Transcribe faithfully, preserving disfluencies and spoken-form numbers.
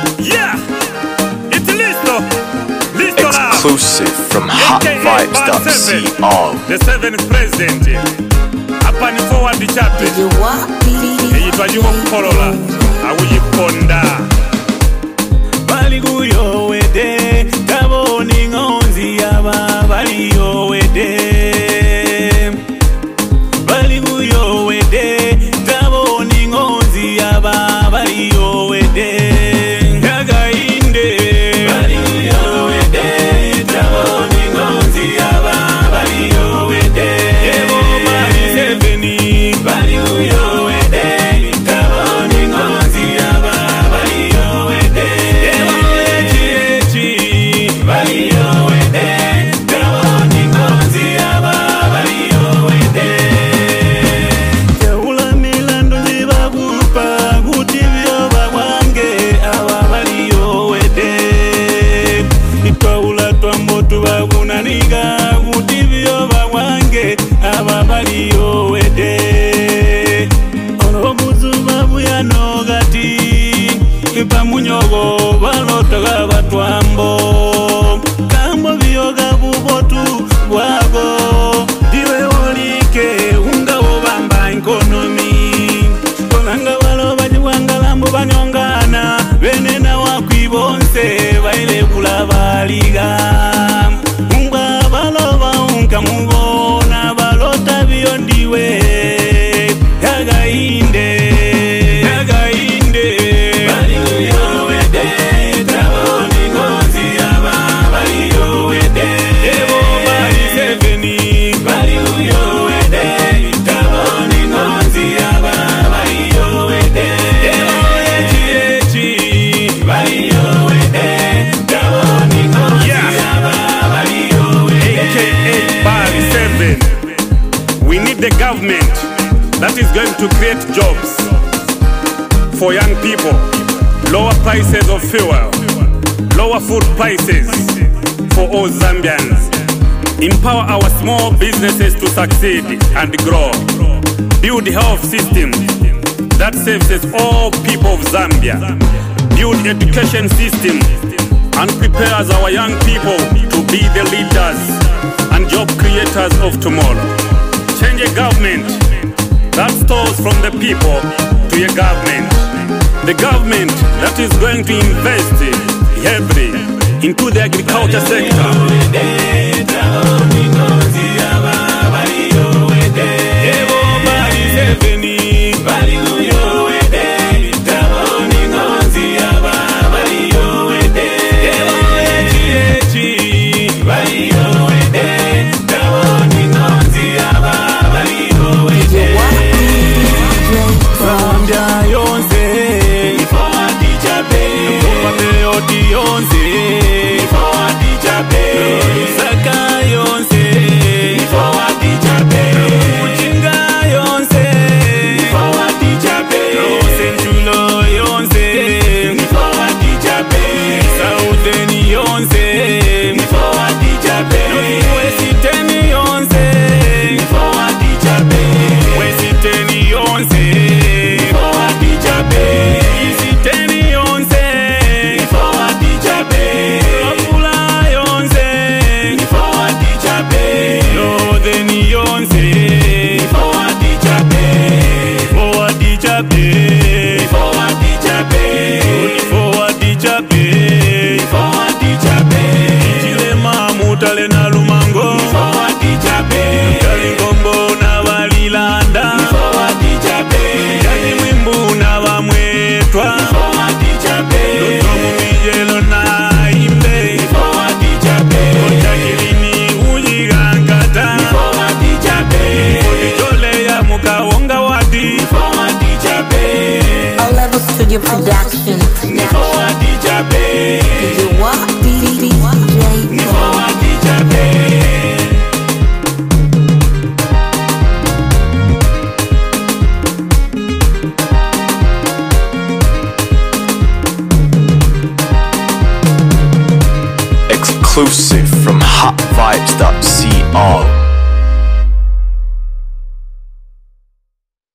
Yeah, it's Listo. Listo now. Exclusive from hot vibes dot co. The seventh president. Hapa ni forward chapter. Eyitwa Juma Kupolola. Awuyiponda. Bali guyo wede, kaboni ngonzi yaba bali yo wede. Bali guyo wede, kaboni ngonzi yaba bali yo wede. Yaga inde. Bali guyo wede, kaboni ngonzi yaba bali yo wede. Ebo mali seveni. Bali guyo wede, kaboni ngonzi yaba bali yo wede. Munyogo balotaga batwambo kambo byoga bubotu bwago diwe olike ungabo bamba economy kolanga balo bajiwanga lambo banyongana benena wakwibonse baile kulabaliga umba balo baunka mubona balota biyondiwe yaga inde the government that is going to create jobs for young people, lower prices of fuel, lower food prices for all Zambians, empower our small businesses to succeed and grow, build health systems that services all people of Zambia, build education system and prepares our young people to be the leaders and job creators of tomorrow. Change a government that stores from the people to a government. The government that is going to invest heavily into the agriculture sector. Studio production. Exclusive from hot vibes dot co.